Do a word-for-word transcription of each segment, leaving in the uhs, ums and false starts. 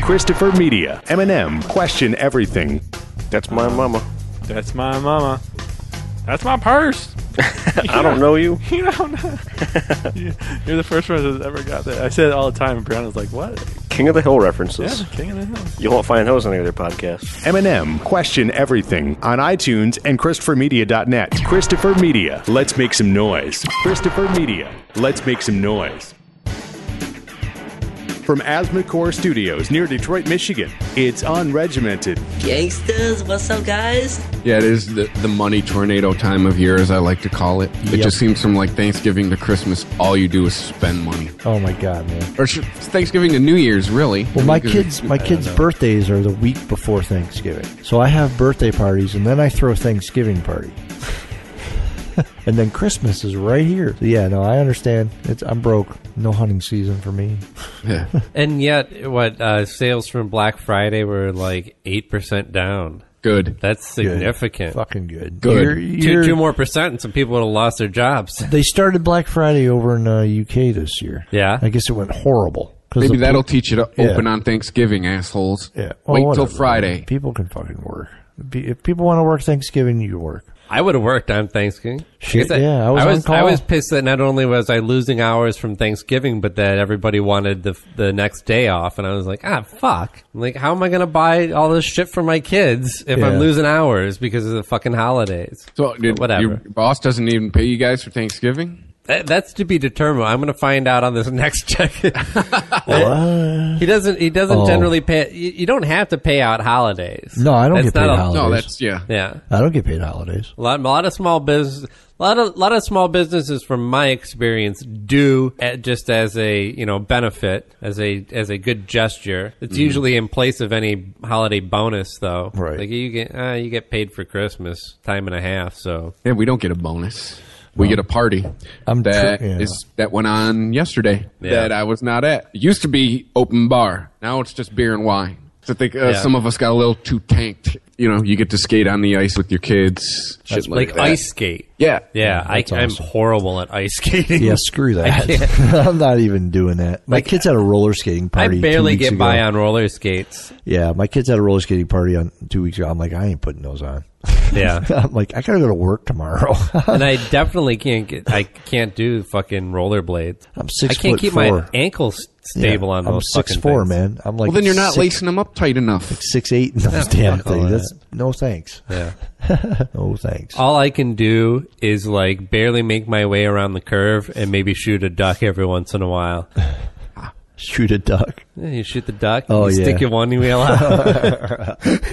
Christopher Media. M and M. Question everything. That's my mama. That's my mama. That's my purse. I don't know you. You don't know. You're the first one that's ever got that. I say it all the time, and Brianna's like, what? King of the Hill references. Yeah, King of the Hill. You won't find those on any other podcast. M and M. Question everything on iTunes and Christopher Media dot net. Christopher Media. Let's make some noise. Christopher Media. Let's make some noise. From Asthmacore Studios near Detroit, Michigan, it's Unregimented. Gangsters, what's up, guys? Yeah, it is the, the money tornado time of year, as I like to call it. It Yep. just seems from like Thanksgiving to Christmas, all you do is spend money. Oh my God, man! Or sh- Thanksgiving to New Year's, really. Well, my Because- kids, my kids' birthdays are the week before Thanksgiving, so I have birthday parties, and then I throw a Thanksgiving party, and then Christmas is right here. So yeah, no, I understand. It's I'm broke. No hunting season for me. Yeah. And yet, what uh, sales from Black Friday were like eight percent down. Good. That's significant. Fucking good. Good. You're- Two, you're- two more percent, and some people would have lost their jobs. They started Black Friday over in uh, U K this year. Yeah? I guess it went horrible. 'Cause Maybe the that'll pe- teach you to Yeah. open on Thanksgiving, assholes. Yeah. Wait Well, till whatever. Friday. People can fucking work. If people want to work Thanksgiving, you work. I would have worked on Thanksgiving. Shit, Like I said, yeah, I was I on was, call. I was pissed that not only was I losing hours from Thanksgiving, but that everybody wanted the the next day off, and I was like, ah, fuck. Like, how am I going to buy all this shit for my kids if Yeah. I'm losing hours because of the fucking holidays? So, did, But whatever. your boss doesn't even pay you guys for Thanksgiving? That, that's to be determined. I'm going to find out on this next check. What? He doesn't. He doesn't Oh. generally pay. You, you don't have to pay out holidays. No, I don't That's get paid not a- holidays. No, that's, yeah. Yeah, I don't get paid holidays. a lot. A lot of small business. A lot of lot of small businesses, from my experience, do uh, just as a you know benefit, as a as a good gesture. It's usually in place of any holiday bonus, though. Right. Like you get uh, you get paid for Christmas time and a half. So Yeah, we don't get a bonus. We get a party I'm that tr- yeah. is that went on yesterday Yeah. that I was not at. It used to be open bar. Now it's just beer and wine. So I think uh, Yeah. some of us got a little too tanked. You know, you get to skate on the ice with your kids. Shit like, like that. ice skate. Yeah. Yeah, I, that's I'm awesome. horrible at ice skating. Yeah, screw that. can't. I'm not even doing that. My kids had a roller skating I party. barely two weeks get ago. by on roller skates. Yeah, my kids had a roller skating party on two weeks ago. I'm like, I ain't putting those on. Yeah. I'm like, I gotta go to work tomorrow. And I definitely can't get. I can't do fucking rollerblades. I'm six I can't foot keep four. my ankles stable Yeah, on I'm those six fucking four, things. man. I'm like, Well, then you're not six, lacing them up tight enough. six eight in those damn fuck all things. that. That's no thanks. Yeah. No thanks. All I can do is like barely make my way around the curve and maybe shoot a duck every once in a while. Shoot a duck. Yeah, you shoot the duck. Oh, you yeah. stick your one wheel out.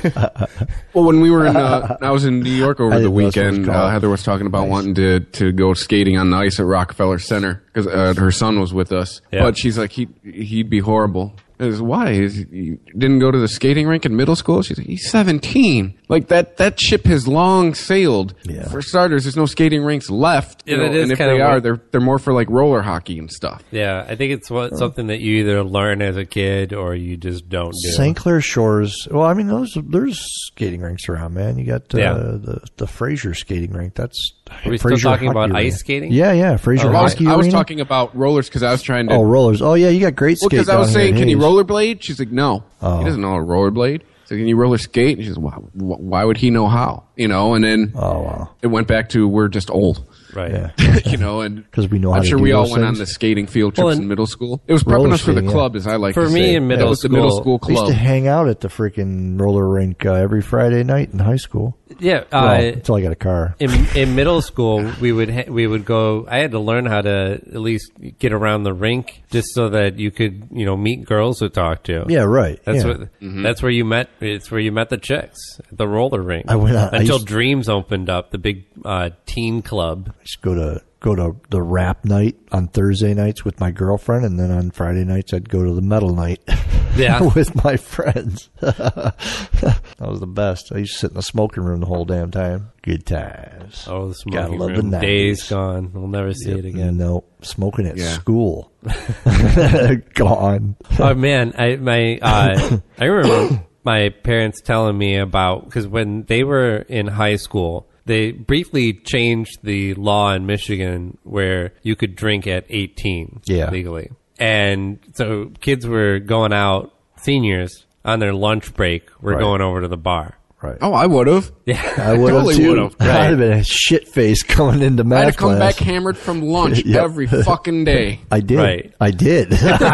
Well, when we were in, uh, I was in New York over I the didn't know that's what it was weekend. called. Uh, Heather was talking about wanting to, to go skating on the ice at Rockefeller Center because uh, her son was with us. Yeah. But she's like, he he'd be horrible. I was, why? Is he didn't go to the skating rink in middle school? She's like, he's seventeen. Like that that ship has long sailed. Yeah. For starters, there's no skating rinks left. you Yeah, know, that is and if kinda they are, what- they're they're more for like roller hockey and stuff. Yeah, I think it's what, something that you either learn as a kid or you just don't do. Saint Clair Shores. Well, I mean, those there's skating rinks around, man. You got uh, Yeah. the the Fraser skating rink. That's Are we still Fraser talking about Hockey ice Arena. skating? Yeah, yeah, Fraser I was, Hockey I was Arena. talking about rollers because I was trying to. Oh, rollers. Oh, yeah, you got great Well, skate. because I was down here saying, in can you Hayes. rollerblade? She's like, no. Oh. He doesn't know how to rollerblade. So can you roller skate? And she says, why, why would he know how? You know, and then Oh, wow. it went back to we're just old. Right. Yeah. you know, and 'Cause we know how I'm to sure do we all those went on things. the skating field trips Well, and- in middle school. It was Roller prepping us for the skating, yeah. club, as I like For to me say. in middle That was the middle school- school I used club. to hang out at the freaking roller rink uh, every Friday night in high school. Yeah. Well, Uh, until I got a car. in in middle school, we would ha- we would go. I had to learn how to at least get around the rink, just so that you could you know meet girls to talk to. Yeah, right. That's yeah. what. That's where you met. It's where you met the chicks at the roller rink. I went out- I until used- Dreams opened up, the big uh, teen club. I used to go to go to the rap night on Thursday nights with my girlfriend, and then on Friday nights I'd go to the metal night. Yeah. with my friends. That was the best. I used to sit in the smoking room the whole damn time. Good times. Oh, the Gotta smoking love the room. nineties. Days gone. We'll never see it again. No, smoking at Yeah. school. Gone. Oh man, I my uh, I remember my parents telling me about, because when they were in high school, they briefly changed the law in Michigan where you could drink at eighteen Yeah. legally. And so kids were going out seniors on their lunch break were Right. going over to the bar. Right. Oh, I would have. Yeah. I would have totally too. would've. I'd have been a shit face coming into math I had to come class. back hammered from lunch Yep. every fucking day. I did. Right. I did.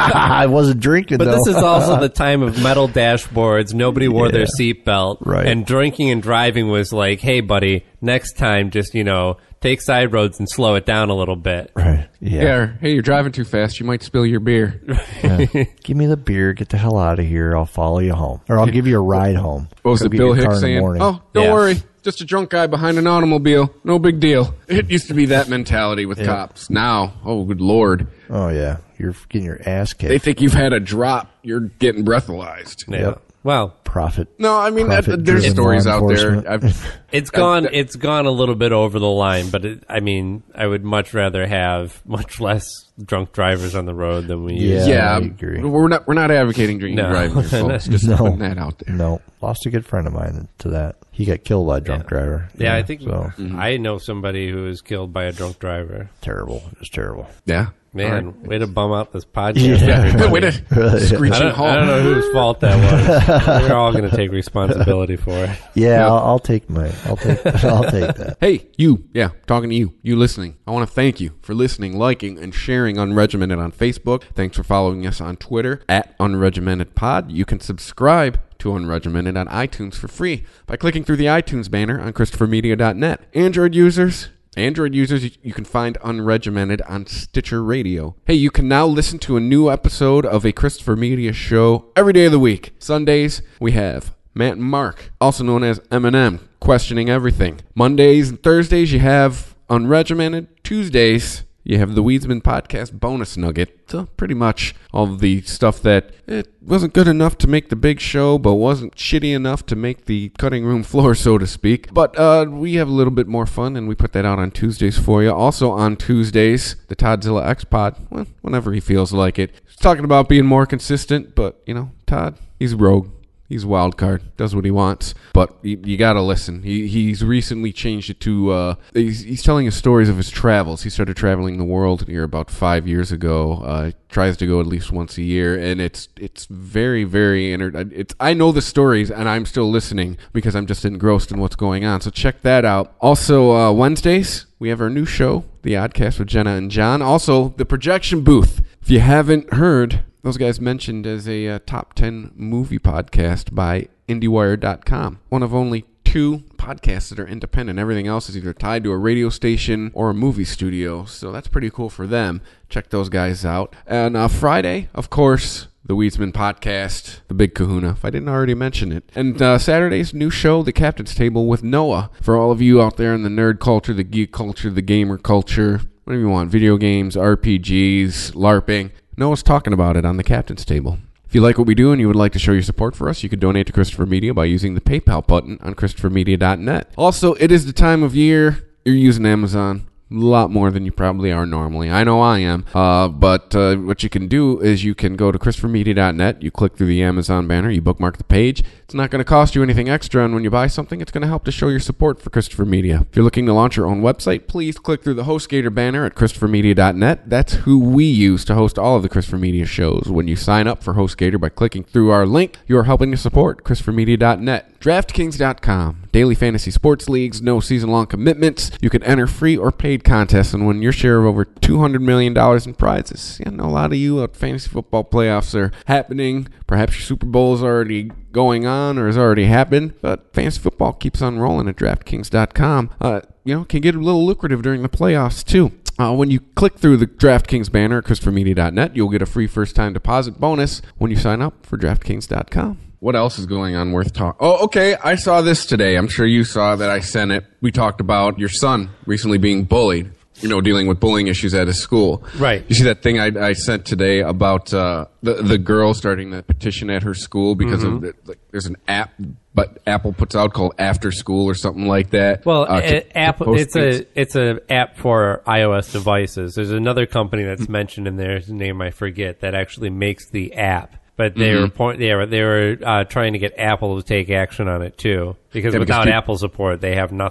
I wasn't drinking, But though. this is also the time of metal dashboards. Nobody wore their Yeah. seatbelt. Right. And drinking and driving was like, hey, buddy, next time just, you know, take side roads and slow it down a little bit. Right. Yeah. Yeah. Hey, you're driving too fast. You might spill your beer. Yeah. Give me the beer. Get the hell out of here. I'll follow you home. Or I'll give you a ride home. What was Go it, get Bill your car Hicks in the saying, morning. oh, don't Yeah. worry. Just a drunk guy behind an automobile. No big deal. It used to be that mentality with Yeah. cops. Now, oh, good Lord. Oh, yeah. You're getting your ass kicked. They think you've had a drop. You're getting breathalyzed. Yeah. Yep. Well, Profit. No, I mean, that, Profit there's driven stories law out there. enforcement. I've, it's gone. It's gone a little bit over the line, but it, I mean, I would much rather have much less drunk drivers on the road than we Yeah. use. yeah, I agree. we're not we're not advocating drinking No. and driving, here, folks. Just No. putting that out there. No. Lost a good friend of mine to that. He got killed by a drunk driver. Yeah, I think So, I know somebody who was killed by a drunk driver. terrible. It was terrible. Yeah, Man, way to bum out this podcast. Yeah. everybody. Way to I screeching don't, halt. I don't know whose fault that was. We're all going to take responsibility for it. Yeah, I'll, I'll take my. I'll take. I'll take that. Hey, you. Yeah, talking to you. You listening. I want to thank you for listening, liking, and sharing Unregimented on Facebook. Thanks for following us on Twitter, at UnregimentedPod. You can subscribe to Unregimented on iTunes for free by clicking through the iTunes banner on Christopher Media dot net. Android users... Android users, you, you can find Unregimented on Stitcher Radio. Hey, you can now listen to a new episode of a Christopher Media show every day of the week. Sundays, we have Matt and Mark, also known as M and M, questioning everything. Mondays and Thursdays, you have Unregimented. Tuesdays, you have the Weedsman Podcast Bonus Nugget. So pretty much all of the stuff that it wasn't good enough to make the big show, but wasn't shitty enough to make the cutting room floor, so to speak. But uh, we have a little bit more fun, and we put that out on Tuesdays for you. Also on Tuesdays, the Toddzilla X-Pod, well, whenever he feels like it. He's talking about being more consistent, but, you know, Todd, he's a rogue. He's a wild card, does what he wants, but you, you gotta listen. He he's recently changed it to uh, he's, he's telling us stories of his travels. He started traveling the world here about five years ago. Uh, tries to go at least once a year, and it's it's very very inter- It's I know the stories, and I'm still listening because I'm just engrossed in what's going on. So check that out. Also uh, Wednesdays we have our new show, The Oddcast with Jenna and John. Also the Projection Booth. If you haven't heard, those guys mentioned as a uh, top ten movie podcast by IndieWire dot com. One of only two podcasts that are independent. Everything else is either tied to a radio station or a movie studio. So that's pretty cool for them. Check those guys out. And uh, Friday, of course, the Weedsman Podcast, The Big Kahuna, if I didn't already mention it. And uh, Saturday's new show, The Captain's Table with Noah. For all of you out there in the nerd culture, the geek culture, the gamer culture, whatever you want, video games, R P Gs, LARPing, Noah's talking about it on the Captain's Table. If you like what we do and you would like to show your support for us, you can donate to Christopher Media by using the PayPal button on Christopher Media dot net. Also, it is the time of year you're using Amazon. A lot more than you probably are normally. I know I am. Uh, but uh, what you can do is you can go to Christopher Media dot net. You click through the Amazon banner. You bookmark the page. It's not going to cost you anything extra. And when you buy something, it's going to help to show your support for Christopher Media. If you're looking to launch your own website, please click through the HostGator banner at Christopher Media dot net. That's who we use to host all of the Christopher Media shows. When you sign up for HostGator by clicking through our link, you are helping to support Christopher Media dot net. DraftKings dot com. Daily fantasy sports leagues, no season-long commitments. You can enter free or paid contests and win your share of over two hundred million dollars in prizes. Yeah, I know a lot of you at fantasy football playoffs are happening. Perhaps your Super Bowl is already going on or has already happened, but fantasy football keeps on rolling at DraftKings dot com. Uh, you know, can get a little lucrative during the playoffs, too. Uh, when you click through the DraftKings banner at Christopher Media dot net, you'll get a free first-time deposit bonus when you sign up for DraftKings dot com. What else is going on worth talking? Oh, okay. I saw this today. I'm sure you saw that I sent it. We talked about your son recently being bullied, you know, dealing with bullying issues at his school. Right. You see that thing I, I sent today about uh, the the girl starting the petition at her school because mm-hmm. of the, like, there's an app, but Apple puts out called After School or something like that. Well, uh, to, a, Apple, to it's things. a it's a app for iOS devices. There's another company that's mentioned in there, whose name I forget, that actually makes the app. But they mm-hmm. were point, they were they were uh, trying to get Apple to take action on it too, because yeah, without because people, Apple support, they have nothing.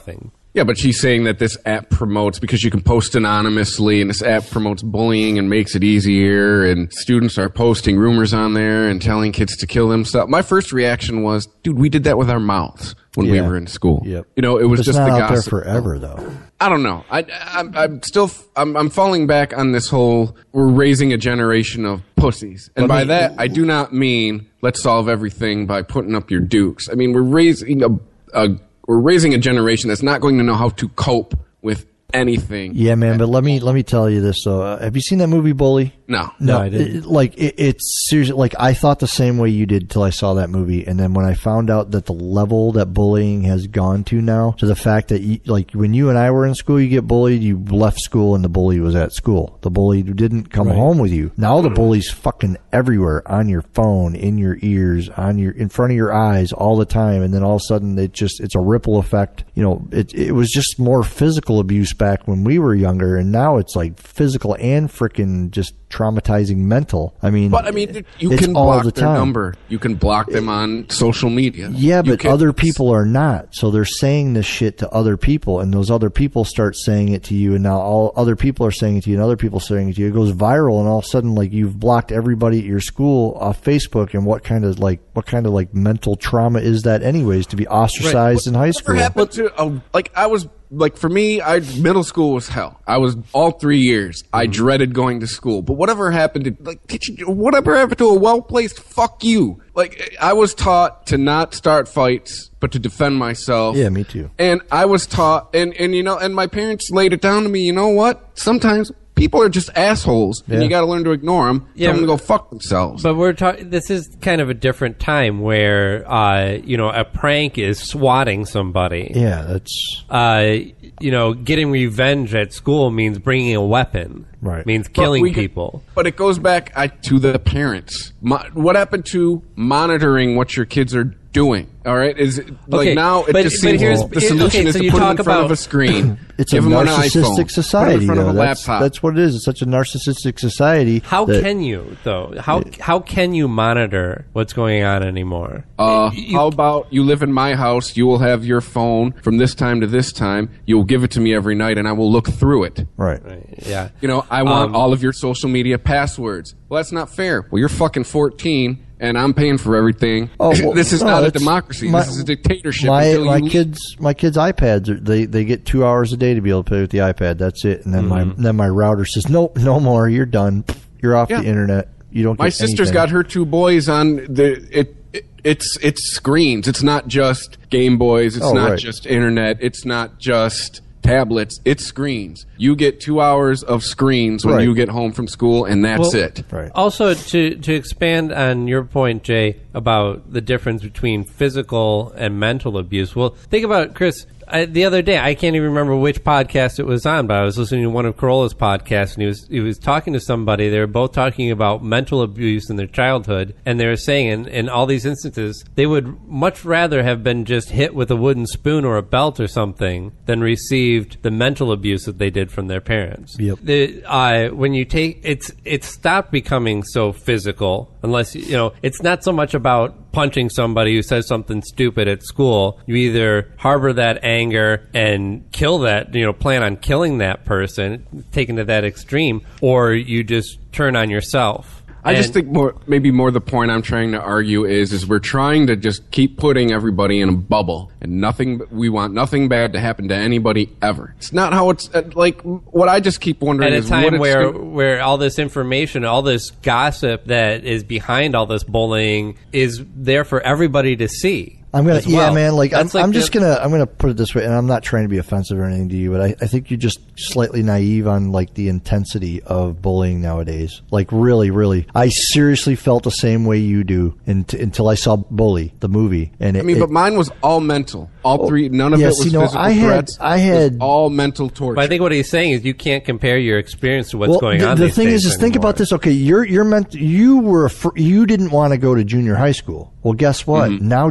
Yeah, but she's saying that this app promotes, because you can post anonymously, and this app promotes bullying and makes it easier, and students are posting rumors on there and telling kids to kill themselves. My first reaction was, dude, we did that with our mouths when Yeah. we were in school. Yep. You know, it was It's just not the out gossip. there forever, though. I don't know. I, I'm, I'm still, I'm, I'm falling back on this whole, we're raising a generation of pussies. And by that, I do not mean let's solve everything by putting up your dukes. I mean, we're raising a, a we're raising a generation that's not going to know how to cope with anything. Yeah, man. But let me let me tell you this. though. Uh, have you seen that movie Bully? No. No, I didn't. it- like it, it's seriously like I thought the same way you did till I saw that movie, and then when I found out that the level that bullying has gone to now, to the fact that you, like when you and I were in school, you get bullied, you left school, and the bully was at school. The bully didn't come home with you. Now the bully's fucking everywhere, on your phone, in your ears, on your in front of your eyes all the time, and then all of a sudden it just it's a ripple effect. You know, it it was just more physical abuse back when we were younger, and now it's like physical and freaking just traumatizing mental. I mean, But I mean, you it's can all block the their time. number. You can block them on social media. Yeah, You but can- other people are not. So they're saying this shit to other people, and those other people start saying it to you, and now all other people are saying it to you, and other people are saying it to you. It goes viral, and all of a sudden, like you've blocked everybody at your school off Facebook. And what kind of like what kind of like mental trauma is that, anyways, to be ostracized in high school? Whatever happened to oh, like I was like for me, I middle school was hell. I was all three years. I Mm-hmm. dreaded going to school. But whatever happened to like teaching, whatever happened to a well placed fuck you? Like I was taught to not start fights, but to defend myself. Yeah, me too. And I was taught, and and you know, and my parents laid it down to me. You know what? Sometimes people are just assholes, and Yeah. you got to learn to ignore them. Yeah, Tell them to but- go fuck themselves. But we're talking. This is kind of a different time where, uh, you know, a prank is swatting somebody. Yeah, that's Uh, you know, getting revenge at school means bringing a weapon. Right. Means But killing we could- people. But it goes back I, to the parents. Mo- what happened to monitoring what your kids are doing? All right, is it, like Okay, now it but- just but seems here's- the solution okay, is so to you put them in talk front of about- a screen. it's give a them an narcissistic iPhone, put them society. in front of though. a That's, laptop. that's what it is. It's such a narcissistic society. How that- can you though? How how can you monitor what's going on anymore? Uh, You- how about you live in my house? You will have your phone from this time to this time. You will give it to me every night, and I will look through it. Right. Yeah. You know, I want Um, all of your social media passwords. Well, that's not fair. Well, you're fucking fourteen, and I'm paying for everything. Oh, well, this is no, not a it's- democracy. my- this is a dictatorship. My until my you- kids my kids' iPads are, they they get two hours a day to be able to play with the iPad. That's it. And then my then my router says nope, no more. You're done. You're off Yeah. the internet. You don't. My get sister's anything. got her two boys on the it, it. It's it's screens. It's not just Game Boys. It's Oh, not right. just internet. It's not just tablets. It's screens. You get two hours of screens when Right. you get home from school, and that's Well, it. Right. Also, to to expand on your point, Jay, about the difference between physical and mental abuse. Well, think about Chris. I, the other day, I can't even remember which podcast it was on, but I was listening to one of Corolla's podcasts, and he was he was talking to somebody. They were both talking about mental abuse in their childhood, and they were saying, in, in all these instances, they would much rather have been just hit with a wooden spoon or a belt or something than received the mental abuse that they did from their parents. Yep. The, uh, when you take it's it's stopped becoming so physical, unless you know it's not so much about punching somebody who says something stupid at school. You either harbor that anger and kill that, you know, plan on killing that person, taken to that extreme, or you just turn on yourself. I just And- think more, maybe more the point I'm trying to argue is, is we're trying to just keep putting everybody in a bubble, and nothing. We want nothing bad to happen to anybody ever. It's not how it's uh, like. What I just keep wondering at a is what time it's where gonna- where all this information, all this gossip that is behind all this bullying is there for everybody to see. I'm gonna, as yeah, well. man. Like I'm, That's like I'm just the- gonna, I'm gonna put it this way, and I'm not trying to be offensive or anything to you, but I, I think you're just slightly naive on like the intensity of bullying nowadays. Like really, really, I seriously felt the same way you do unt- until I saw Bully, the movie, and it, I mean, it- but mine was all mental. All three. None of yeah, it was see, no, physical I had- threats. I It was had- all mental torture. But I think what he's saying is you can't compare your experience to what's well, going the, on. the these thing days is, is think anymore. about this. Okay, you're you're meant. You were, a fr- you didn't want to go to junior high school. Well, guess what? Mm-hmm. Now junior high school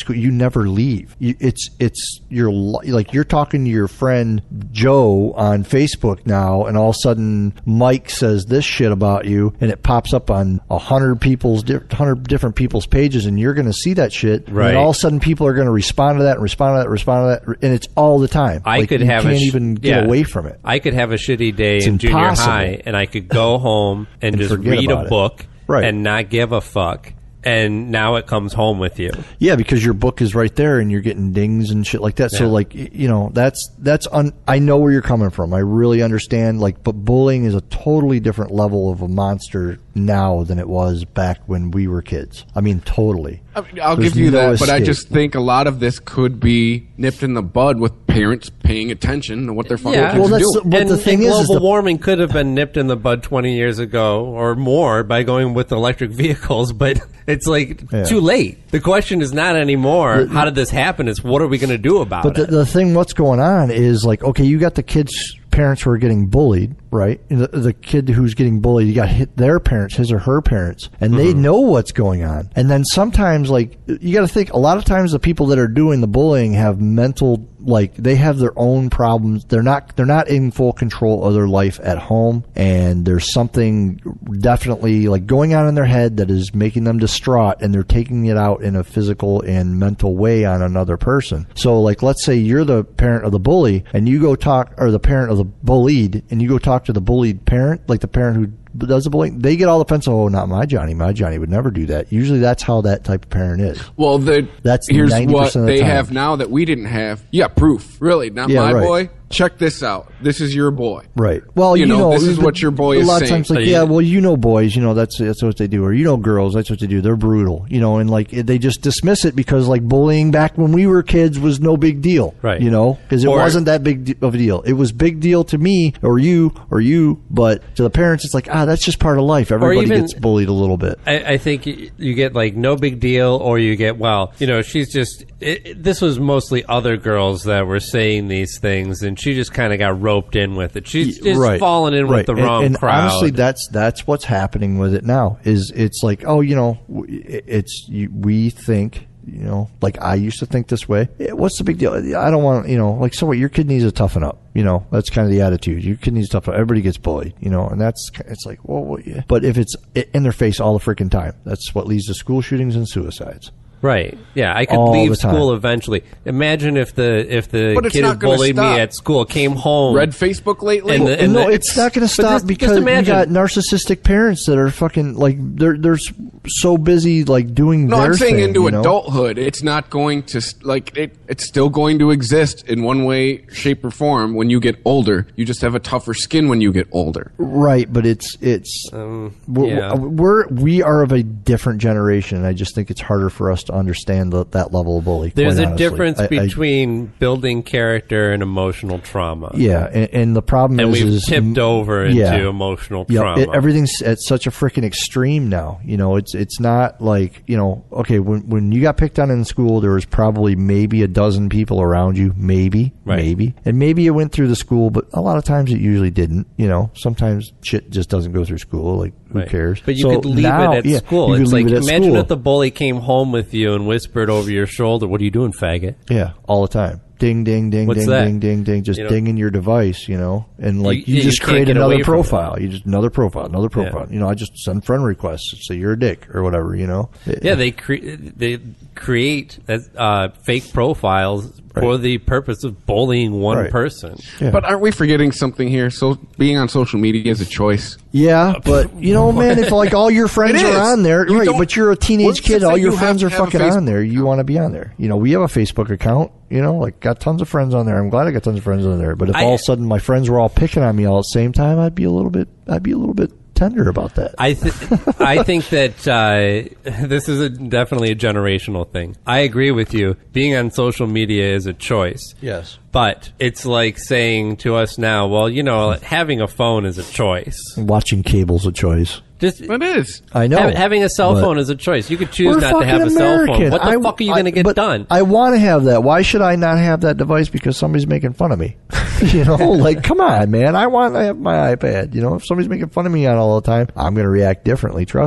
school, you never leave. You, it's it's you're like you're talking to your friend Joe on Facebook now, and all of a sudden Mike says this shit about you, and it pops up on a hundred people's hundred different people's pages, and you're going to see that shit. Right. And all of a sudden, people are going to respond to that, and respond to that, and respond to that, and it's all the time. I like, could you have can't a sh- even get yeah. away from it. I could have a shitty day It's in junior impossible. high, and I could go home and, And just forget read a about it. book Right. and not give a fuck. And now it comes home with you. Yeah, because your book is right there, and you're getting dings and shit like that. So, Yeah. like, y- you know, that's that's. Un- I know where you're coming from. I really understand. Like, but bullying is a totally different level of a monster now than it was back when we were kids. I mean, totally. I mean, I'll There's give you no that, but I escape. just think a lot of this could be nipped in the bud with parents paying attention to what their fucking Yeah. kids Well, are that's doing. the- But and, the thing and is, global is the- warming could have been nipped in the bud twenty years ago or more by going with electric vehicles, but it's like Yeah. too late. The question is not anymore, how did this happen? It's what are we going to do about But the, it? the thing, what's going on is like, okay, you got the kids' parents who are getting bullied, right? And The, the kid who's getting bullied, you got hit their parents, his or her parents, and they know what's going on. And then sometimes, like, you got to think, a lot of times the people that are doing the bullying have mental, like, they have their own problems. They're not, they're not in full control of their life at home, and there's something definitely like going on in their head that is making them distraught, and they're taking it out in a physical and mental way on another person. So, like, let's say you're the parent of the bully, and you go talk, or the parent of the bullied, and you go talk to the bullied parent, like the parent who does the bullying, they get all the offense. Oh, not my Johnny. My Johnny would never do that. Usually, that's how that type of parent is. Well, the, That's here's ninety what percent of the they time. have now that we didn't have. Yeah, proof. Really, not Yeah, my right. boy. Check this out. This is your boy. Right. Well, You you, know, this is the- what your boy a is lot of saying. times, like, So you- yeah, well, you know, boys, you know, that's that's what they do, or you know, girls, that's what they do. They're brutal, you know, and like they just dismiss it because like bullying back when we were kids was no big deal, Right. You know, because it Or- wasn't that big de- of a deal. It was big deal to me or you or you, but to the parents, it's like ah, that's just part of life. Everybody even- gets bullied a little bit. I, I think y- you get like no big deal, or you get, well, you know, she's just. It, it- this was mostly other girls that were saying these things, and she just kind of got roped in with it. She's just right, fallen in right. with the And- wrong and crowd. honestly, that's that's what's happening with it now. Is it's like, oh, you know, w- it's you, we think, you know, like I used to think this way. Eh, What's the big deal? I don't want, you know, like, so what? Your kid needs to toughen up. You know, that's kind of the attitude. Your kid needs to toughen up. Everybody gets bullied, you know, and that's it's like, well, what, yeah. But if it's in their face all the freaking time, that's what leads to school shootings and suicides. Right. Yeah, I could All leave the time. school eventually. Imagine if the if the But it's kid who not gonna bullied stop. me at school came home. Read Facebook lately? And the- and no, the- it's not going to but stop just- just because you imagine- got narcissistic parents that are fucking like they're they're s- so busy like doing No, their I'm saying thing, into you know? adulthood, it's not going to st- like it. It's still going to exist in one way, shape, or form when you get older. You just have a tougher skin when you get older. Right, but it's it's Um, we're, yeah. we're we are of a different generation. And I just think it's harder for us to understand the, that level of bully. There's quite a honestly. difference I- I- between building character and emotional trauma. yeah, and, and the problem And is, we've is tipped over into yeah. emotional Yeah, trauma. it, everything's at such a freaking extreme now. You know, it's it's not like, you know, okay, when when you got picked on in school, there was probably maybe a dozen people around you, maybe, Right. maybe, and maybe it went through the school, but a lot of times it usually didn't. You know, sometimes shit just doesn't go through school. Like, who Right. cares? But you So could leave now- it at yeah, school. you could It's leave like, it at imagine school. if the bully came home with you and whispered over your shoulder, "What are you doing, faggot?" Yeah, all the time. Ding, ding, ding, What's ding, that? ding, ding, ding. Just You know? dinging your device, you know, and like You- you, you just can't create get another away from profile. You just another profile, another profile. You know, I just send friend requests. Say you're a dick or whatever. You know. Yeah, they cre- they create uh, fake profiles for the purpose of bullying one Right. person. Yeah. But aren't we forgetting something here? So being on social media is a choice. Yeah, but you know, man, if like all your friends It is. are on there, You right? don't- But you're a teenage What's to kid, say all your you friends have are to have a fucking Facebook on there. You want to be on there. You know, we have a Facebook account. You know, like got tons of friends on there. I'm glad I got tons of friends on there. But if I- all of a sudden my friends were all picking on me all at the same time, I'd be a little bit, I'd be a little bit tender about that. I th- I think that uh, this is a, definitely a generational thing. I agree with you. Being on social media is a choice. Yes. But it's like saying to us now, well, you know, having a phone is a choice. Watching cable's a choice. Just It is. I know. hav- having a cell but- phone is a choice. You could choose We're not to have a fucking cell phone. American. What the I- fuck are you I- going to get but done? I want to have that. Why should I not have that device because somebody's making fun of me? You know, like, come on, man. I want to have my iPad. You know, if somebody's making fun of me on all the time, I'm going to react differently. Trust me.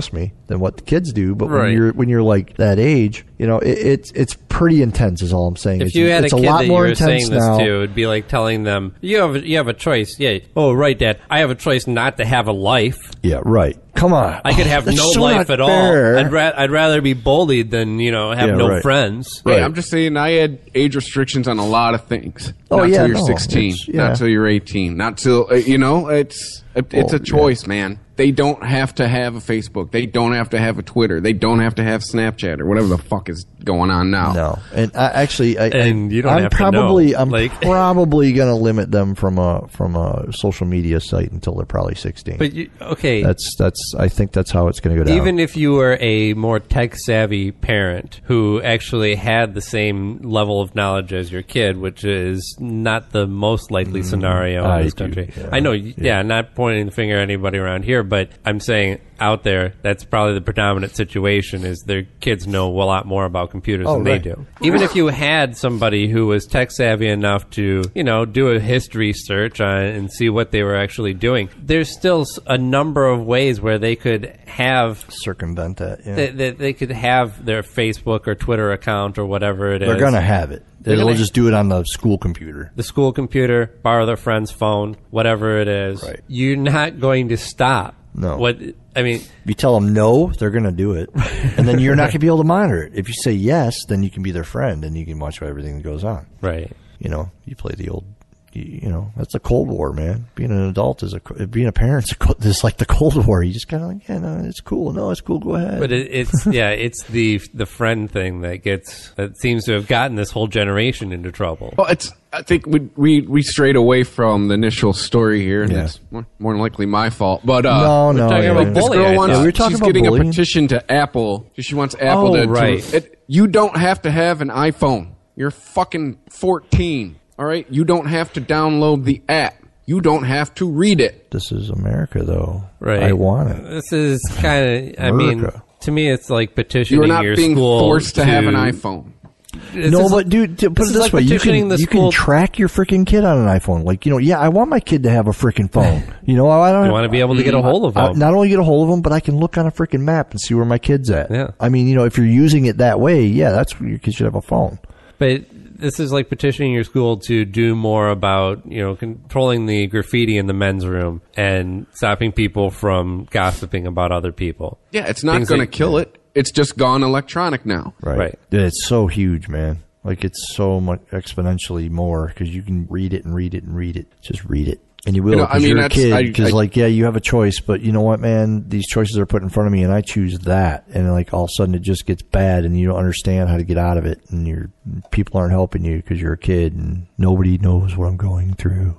than what the kids do. But Right. when you're when you're like that age, you know, it, it's it's pretty intense. Is all I'm saying. If it's, you had it's a a kid lot that more you were intense saying this now. to, it'd be like telling them, "You have you have a choice." Yeah. Oh, right, Dad. I have a choice not to have a life. Yeah, right. Come on. I could have That's no so life not at fair. all. I'd, ra- I'd rather be bullied than you know have Yeah, no right. friends. Hey, Right. I'm just saying I had age restrictions on a lot of things. Oh, not yeah, till you're no, sixteen, it's- yeah. not till you're eighteen, not till uh, you know. It's it, it's Oh, a choice, man. They don't have to have a Facebook. They don't have to have a Twitter. They don't have to have Snapchat or whatever the fuck is going on now. No, and I, actually, I, And you don't I'm have to probably know. I'm Like- probably going to limit them from a from a social media site until they're probably sixteen. But you, okay, that's that's I think that's how it's going to go down. even if you were a more tech savvy parent who actually had the same level of knowledge as your kid, which is not the most likely scenario I in this do, country. yeah. I know, yeah, not pointing the finger at anybody around here, but I'm saying out there, that's probably the predominant situation is their kids know a lot more about computers Oh, than right. they do. Even if you had somebody who was tech savvy enough to, you know, do a history search on and see what they were actually doing, there's still s- a number of ways where they could have circumvent that. Yeah. they, they, they could have their Facebook or Twitter account or whatever it is. They're going to have it. They'll gonna- just do it on the school computer. the school computer, borrow their friend's phone, whatever it is. Right. You're not going to stop. No. What I mean, If you tell them no, they're going to do it, and then you're not going to be able to monitor it. If you say yes, then you can be their friend and you can watch everything that goes on. right. You know, you play the old. You you know, that's the Cold War, man. Being an adult is a being a parent's is like the Cold War. You just kind of like, yeah, no, it's cool. No, it's cool. Go ahead. But it, it's yeah, it's the the friend thing that gets that seems to have gotten this whole generation into trouble. Well, it's. I think we we we strayed away from the initial story here, and Yeah. it's more, more than likely my fault. But uh, no, no, talking yeah, about yeah. this bullying, girl I wants. thought. Yeah, we were talking she's about getting bullying. a petition to Apple. She wants Apple Oh, to. right. to it, you don't have to have an iPhone. You're fucking fourteen. All right. You don't have to download the app. You don't have to read it. This is America, though. Right. I want it. This is kind of. I mean, America. to me, it's like You petitioning are not your being school forced to, have an iPhone. This No, is- but dude, to put this it is this like way, you petitioning can the you school- can track your freaking kid on an iPhone. Like, you know, yeah, I want my kid to have a freaking phone. You know, I don't You want to be able to get a hold of I- them. not only get a hold of them, but I can look on a freaking map and see where my kid's at. Yeah. I mean, you know, if you're using it that way, yeah, that's where your kid should have a phone. But this is like petitioning your school to do more about, you know, controlling the graffiti in the men's room and stopping people from gossiping about other people. Yeah, it's not Things going to that- kill it. It's just gone electronic now. Right. Right. Dude, it's so huge, man. Like, it's so much exponentially more because you can read it and read it and read it. Just read it. And you will You know, because I mean, you're a that's- kid. I- Because, I- like, yeah, you have a choice, but you know what, man? These choices are put in front of me, and I choose that. And, like, all of a sudden it just gets bad, and you don't understand how to get out of it. And you're, people aren't helping you because you're a kid, and nobody knows what I'm going through.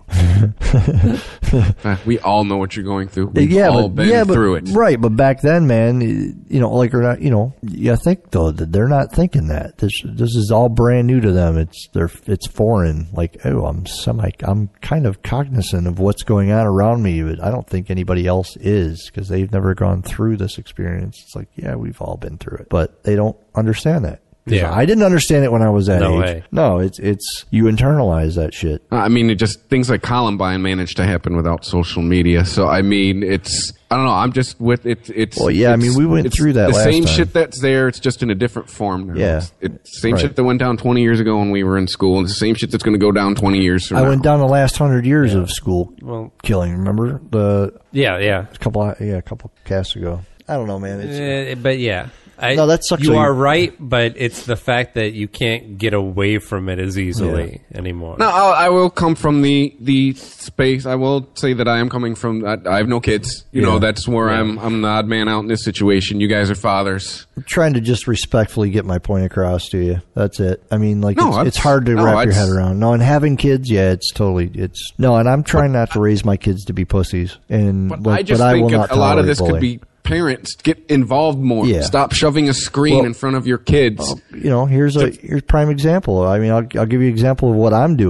Uh, We all know what you're going through. We've yeah, all but, been yeah, but, through it. right. But back then, man, you know, like or not, you know, you think though that they're not thinking that this this is all brand new to them. It's they're it's foreign. Like, oh, I'm semi, I'm kind of cognizant of what's going on around me, but I don't think anybody else is because they've never gone through this experience. It's like, yeah, we've all been through it, but they don't understand that. 'Cause Yeah. I didn't understand it when I was that No age. way. No, it's it's you internalize that shit. I mean, it just things like Columbine managed to happen without social media. So I mean, it's I don't know. I'm just with it. It's Well, yeah, I it's- mean, we went it's through that The last same time. shit that's there. It's just in a different form now. Yeah. it's, it's same Right. shit that went down twenty years ago when we were in school, and the same shit that's going to go down twenty years from I now. went down the last hundred years of school Well, killing. Remember the yeah, yeah. a couple of, yeah a couple casts ago. I don't know, man. It's, Eh, but yeah. I, No, that sucks You that are you- right, but it's the fact that you can't get away from it as easily anymore. No, I'll, I will come from the the space. I will say that I am coming from. I, I have no kids. You Yeah. know, that's where I'm. I'm the odd man out in this situation. You guys are fathers. I'm trying to just respectfully get my point across to you. That's it. I mean, like No, it's, it's- it's hard to no, wrap your it's- head around. No, and having kids, yeah, it's totally it's no. And I'm trying not to raise my kids to be pussies. And But like, I just but I think will a, not a lot of tolerate this could bullying. be parents get involved more. Yeah. Stop shoving a screen Well- in front of your kids. You know, here's a here's a prime example. I mean, I'll I'll give you an example of what I'm doing.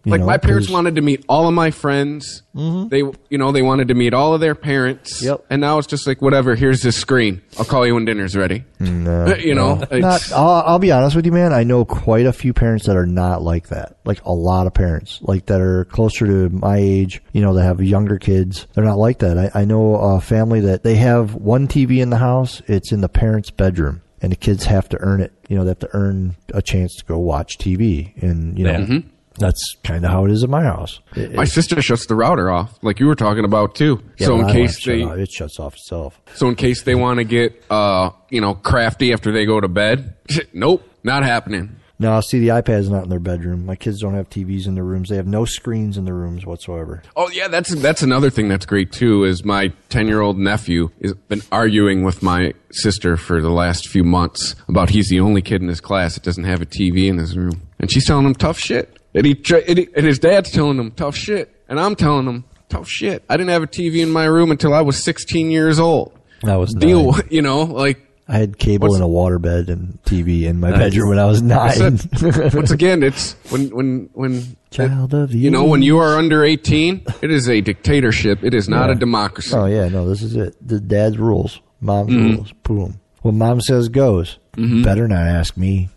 You like know, my parents 'cause- wanted to meet all of my friends. Mm-hmm. They, you know, they wanted to meet all of their parents. Yep. And now it's just like, whatever. Here's this screen. I'll call you when dinner's ready. No, you know, no. it's- Not, I'll, I'll be honest with you, man. I know quite a few parents that are not like that. Like a lot of parents, like that are closer to my age. You know, that have younger kids. They're not like that. I, I know a family that they have one T V in the house. It's in the parents' bedroom, and the kids have to earn it. You know, they have to earn a chance to go watch T V, and you know. Yeah. Mm-hmm. That's kind of how it is at my house. It, My it, sister shuts the router off, like you were talking about too. yeah, so when in I want case it shut they, off, it shuts off itself. so in case they want to get, uh, you know, crafty after they go to bed, nope, not happening. No, see, the iPad's not in their bedroom. My kids don't have T Vs in their rooms. They have no screens in their rooms whatsoever. Oh yeah, that's that's another thing that's great too. Is my ten-year-old nephew has been arguing with my sister for the last few months about he's the only kid in his class that doesn't have a T V in his room, and she's telling him tough shit. And he, tr- and, he and his dad's telling him tough shit, and I'm telling him tough shit. I didn't have a T V in my room until I was sixteen years old. That was Deal, nine. with- you know, like. I had cable What's- in a waterbed and T V in my Nice. bedroom when I was That's nine. it. Once again, it's when when when Child of the you know when age. you are under eighteen, it is a dictatorship. It is not Yeah. a democracy. Oh yeah, no, this is it. The dad's rules, mom's Mm-hmm. rules. Boom. What mom says goes. Better not ask me.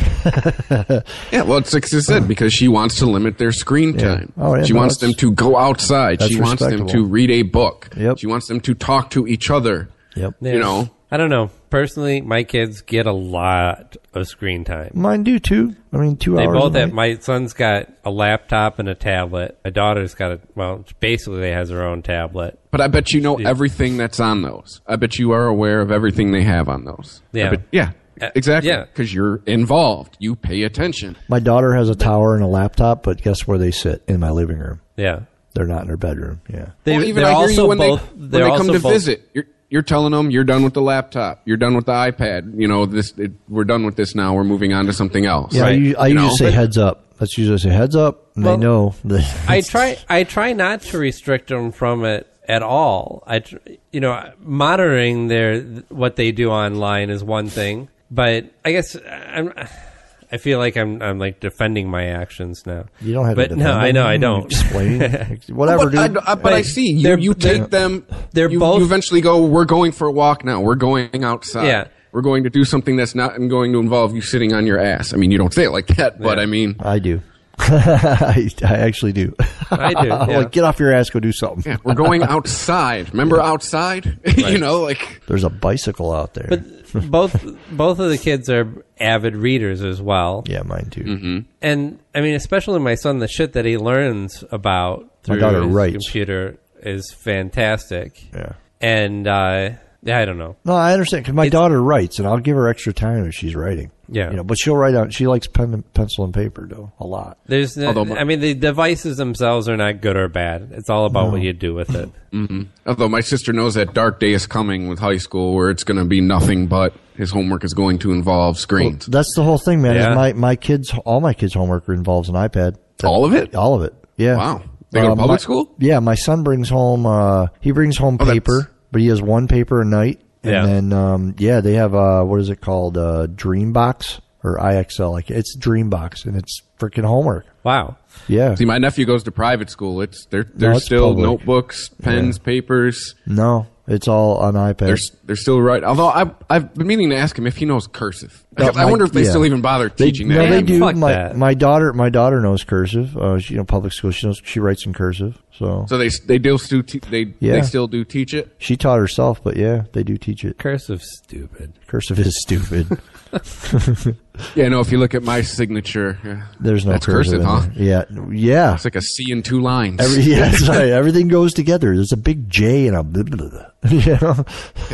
Yeah, well, it's like I said, because she wants to limit their screen Yeah. time. Oh, yeah, she no, wants them that's- to go outside. that's She wants them to respectable. read a book. Yep. She wants them to talk to each other. Yep. You know, I don't know. Personally, my kids get a lot of screen time. Mine do too. I mean, two They hours. both a have. night. My son's got a laptop and a tablet. My daughter's got a. Well, basically, has her own tablet. but I bet you know everything that's on those. I bet you are aware of everything they have on those. I Yeah. bet- yeah. Uh, Exactly. yeah. Because you're involved. You pay attention. My daughter has a tower and a laptop, but guess where they sit? In my living room. Yeah, They're not in her bedroom. Yeah. well, they, even they're I hear also you when both. they when they're they come also to both- visit. You're you're telling them you're done with the laptop. You're done with the iPad. You know this. It, we're done with this now. We're moving on to something else. Yeah, I, Right. u- I You usually know? say heads up. That's usually say heads up, and Well, they know that. I try. I try not to restrict them from it at all. I, tr- you know, monitoring their what they do online is one thing, but I guess I'm. I feel like I'm. I'm like defending my actions now. You don't have but to. no, defend I know them. I don't. Explain. Whatever, But, I, dude. I- but I Right. see you. They're- You they're- take them. they're you, both- You eventually go. We're going for a walk now. We're going outside. Yeah. We're going to do something that's not going to involve you sitting on your ass. I mean, you don't say it like that, but Yeah. I mean, I do. I, I actually do. I do, I'm yeah. like, get off your ass, go do something. yeah, we're going outside. Remember outside? you know, like There's a bicycle out there. But both both of the kids are avid readers as well. yeah, mine too. Mm-hmm. And I mean, especially my son, the shit that he learns about My through daughter his writes. computer is fantastic. Yeah. And uh, yeah, I don't know. No, I understand because my It's- daughter writes, and I'll give her extra time if she's writing. Yeah. you know, but she'll write out. She likes pen, and, pencil, and paper though a lot. There's, no, Although my- I mean, the devices themselves are not good or bad. It's all about No. what you do with it. although my sister knows that dark day is coming with high school, where it's going to be nothing but his homework is going to involve screens. That's the whole thing, man. is Yeah. My my kids, all my kids' homework involves an iPad. All of it? All of it. Yeah. Wow. They go to Uh, public my- school? Yeah, my son brings home. Uh, he brings home Oh, that's- paper, but he has one paper a night. And Yeah. then, um, yeah, they have uh, what is it called? Uh, Dreambox or I X L? Like it's Dreambox, and it's freaking homework. Wow. Yeah. See, my nephew goes to private school. It's they're they're it's still public. notebooks, pens, papers. No, it's all on iPad. They're they're still right. Although I I've been meaning to ask him if he knows cursive. No, I my- wonder if they yeah. still even bother They, teaching no, that. they Man, do. fuck My that. my daughter, my daughter knows cursive. Uh, she, you know, public school. She knows. She writes in cursive. So, So they they do still te- they Yeah. they still do teach it. she taught herself, but yeah, they do teach it. Cursive stupid. Cursive is stupid. Yeah, no. If you look at my signature, yeah, There's no that's cursive, cursive, in huh? there. Yeah, yeah. It's like a C and two lines. Every, yeah, that's right. Everything goes together. There's a big J and a blah, blah, blah. You know?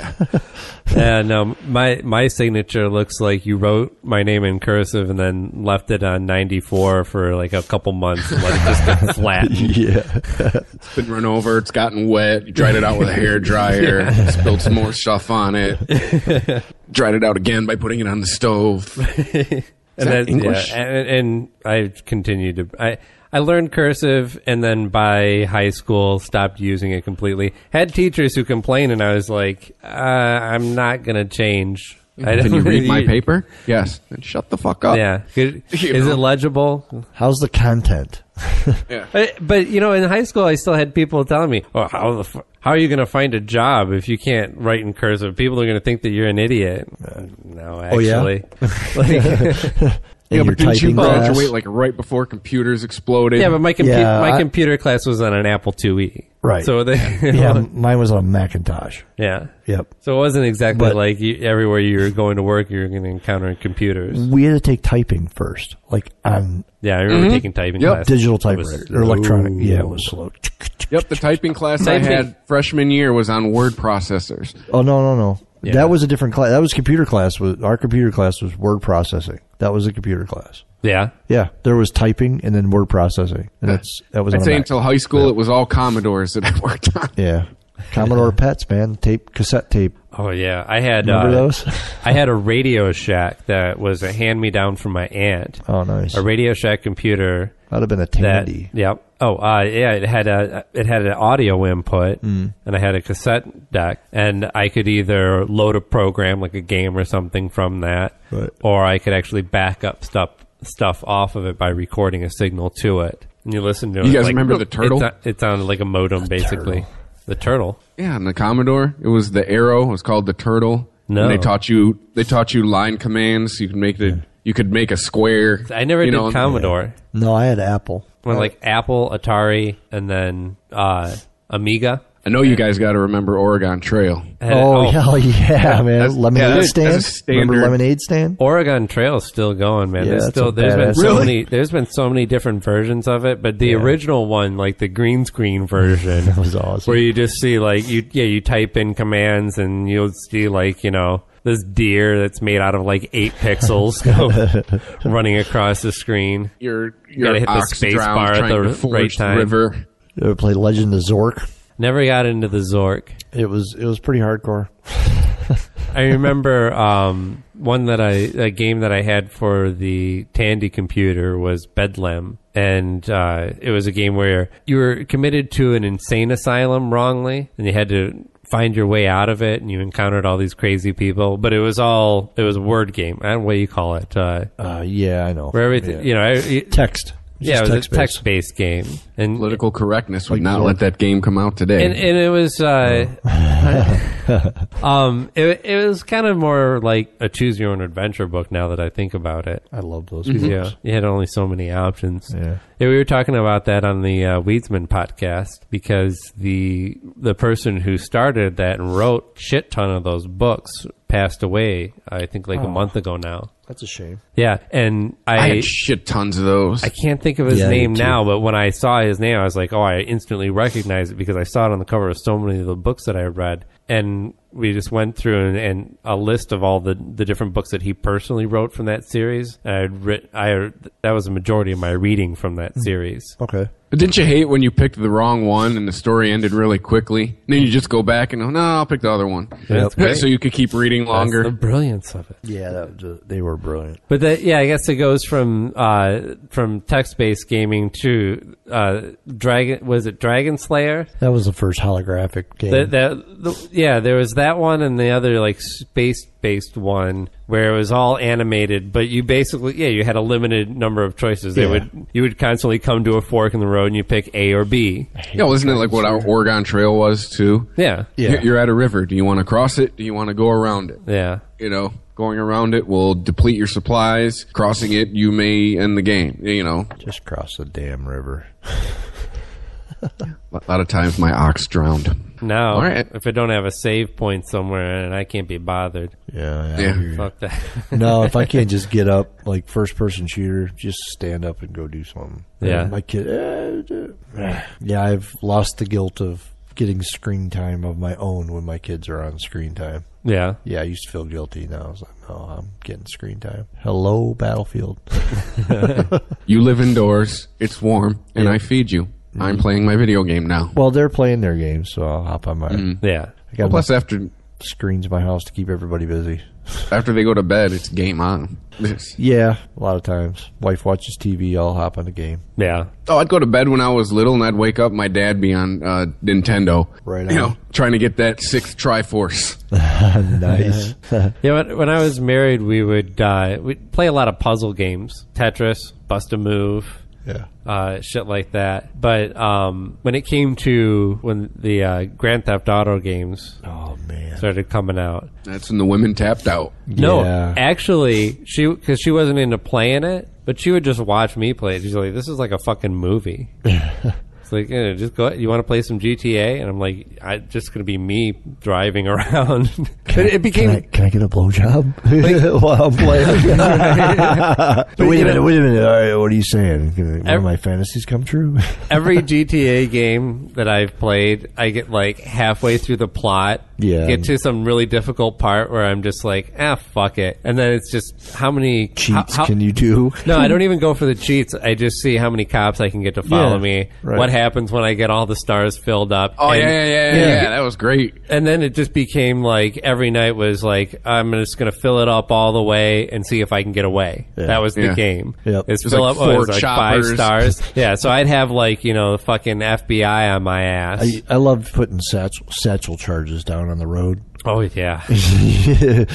Yeah, no, my my signature looks like you wrote my name in cursive and then left it on ninety-four for like a couple months and let it just get flat. Yeah. It's been run over. It's gotten wet. You dried it out with a hair dryer. Spilled some more stuff on it. Dried it out again by putting it on the stove. And that then, English? Yeah, and, and I continued to I I learned cursive, and then by high school stopped using it completely. Had teachers who complained, and I was like, uh, I'm not gonna change. I Can you don't- read my paper? Yes. Then shut the fuck up. Yeah, Good- You is know. it legible? How's the content? Yeah. But, but, you know, in high school, I still had people telling me, "Oh, how the f- how are you going to find a job if you can't write in cursive? People are going to think that you're an idiot." Uh, no, Oh, yeah? actually, like, Yeah, In your but didn't you typing class? graduate like right before computers exploded? yeah, but my computer Yeah, my I- computer class was on an Apple two E, Right. So they, Yeah, mine was on a Macintosh. yeah. Yep. So it wasn't exactly But- like you, everywhere you were going to work, you were going to encounter computers. We had to take typing first, like on Yeah, I remember taking typing Yep. class. digital It was typewriter or electronic. slow. Yeah, it was slow. Yep, the typing class Typing. I had freshman year was on word processors. Oh no, no, no. Yeah. That was a different class. That was computer class. Was our computer class was word processing. That was a computer class. Yeah. Yeah, there was typing and then word processing, and that's that was. I'd on a say Mac. until high school, it was all Commodores that I worked on. Yeah, Commodore Pets, man, tape, cassette tape. Oh yeah, I had Remember uh, those? I had a Radio Shack that was a hand me down from my aunt. Oh, nice. A Radio Shack computer That'd have been a that. Tandy. Yep. Oh, uh, yeah. It had a it had an audio input, Mm. and I had a cassette deck, and I could either load a program like a game or something from that, Right. or I could actually back up stuff stuff off of it by recording a signal to it. And you listen to it. You guys like, remember the turtle? It, it sounded like a modem, basically. turtle. The turtle. Yeah, on the Commodore, it was the Arrow. It was called the Turtle. No. And they taught you they taught you line commands. You could make the you could make a square. I never you did know, Commodore. No, I had Apple. Went like Apple, Atari, and then uh, Amiga. I know you guys got to remember Oregon Trail. Had- Oh, hell yeah, man! that's- Lemonade yeah, that's- stand. that's a standard. Remember lemonade stand? Oregon Trail's still going, man. Yeah, there's that's still a there's been badass- so Really? many there's been so many different versions of it, but the Yeah. original one, like the green screen version, That was awesome. where you just see like you yeah you type in commands and you'll see like you know this deer that's made out of like eight pixels go running across the screen. Your You gotta your hit the ox space drowned bar at trying the to forge right the time. river. You ever played Legend of Zork? Never got into the Zork. It was it was pretty hardcore. I remember um, one that I a game that I had for the Tandy computer was Bedlam, and uh, it was a game where you were committed to an insane asylum wrongly, and you had to find your way out of it, and you encountered all these crazy people. But it was all it was a word game. I don't know what you call it. Uh, Uh, yeah, I know. where everything Yeah. you know, I, it- Text. yeah, it was Just a text-based game, and Political correctness would Like not Zork. let that game come out today. and, and it was uh, um it, it was kind of more like a choose your own adventure book now that I think about it. I love those. Yeah, books. you had only so many options. Yeah. Yeah, we were talking about that on the uh, Weedsman podcast because the the person who started that and wrote shit ton of those books passed away. I think like a Oh. month ago now. That's a shame. Yeah, and I I had shit tons of those. I can't think of his Yeah, I name did too. now, but when I saw his name, I was like, oh, I instantly recognized it because I saw it on the cover of so many of the books that I read. And we just went through and, and a list of all the, the different books that he personally wrote from that series. And I'd writ, I that was a majority of my reading from that Hmm. series. Okay. But didn't you hate when you picked the wrong one and the story ended really quickly? And then you just go back and, oh, no, I'll pick the other one. That's great. So you could keep reading longer. That's the brilliance of it. Yeah, that was, they were brilliant. But that, yeah, I guess it goes from uh, from text-based gaming to uh, Dragon. Was it Dragon Slayer? That was the first holographic game. That, that the, yeah, there was that one and the other like space-based one where it was all animated, but you basically yeah you had a limited number of choices. They Yeah. would you would constantly come to a fork in the road and you pick A or B. Yeah, wasn't it like what our Oregon Trail was, too? Yeah, Yeah. You're- You're at a river. Do you want to cross it? Do you want to go around it? yeah. You know, going around it will deplete your supplies. Crossing it, you may end the game. You know, Just cross the damn river. a lot of times my ox drowned. Now, All right. if I don't have a save point somewhere and I can't be bothered, Yeah. I Yeah. hear you. fuck that. No, if I can't just get up, like first person shooter, just stand up and go do something. Yeah. And my kid, eh, eh. yeah, I've lost the guilt of getting screen time of my own when my kids are on screen time. Yeah. Yeah, I used to feel guilty. Now I was like, no, I'm getting screen time. Hello, Battlefield. You live indoors. It's warm, and I feed you. I'm playing my video game now. Well, they're playing their games, so I'll hop on my. Yeah. I got Well, plus, after screens in my house to keep everybody busy. after they go to bed, it's game on. Yeah, a lot of times. Wife watches T V, I'll hop on the game. Yeah. Oh, I'd go to bed when I was little, and I'd wake up. My dad be on uh, Nintendo, Right You on. know, trying to get that sixth Triforce. Nice. Yeah, when, when I was married, we would uh, we'd play a lot of puzzle games, Tetris, Bust a Move, Yeah. uh, shit like that. But um, when it came to when the uh, Grand Theft Auto games Oh man. started coming out, That's when the women tapped out. no, Yeah. actually, she because she wasn't into playing it, but she would just watch me play it. She's like, "This is like a fucking movie." It's like, yeah, just go. You want to play some G T A? And I'm like, I just gonna be me driving around. Can, But it became. can, I, can I get a blowjob while I'm playing? But wait you a minute, know- wait a minute. All right, what are you saying? Can one of Ev- my fantasies come true? Every G T A game that I've played, I get like halfway through the plot, Yeah. get to some really difficult part where I'm just like, ah, fuck it. And then it's just how many Cheats how- how- can you do? No, I don't even go for the cheats. I just see how many cops I can get to follow Yeah, me. right. What happens when I get all the stars filled up? Oh, And- yeah, yeah, yeah, yeah, yeah. That was great. And then it just became like every night was like, I'm just going to fill it up all the way and see if I can get away. Yeah. That was the Yeah. game. Yep. It's Just fill like up oh, it was four like choppers. five stars. Yeah, so I'd have like, you know, the fucking F B I on my ass. I, I love putting satchel, satchel charges down on the road. oh, yeah. S-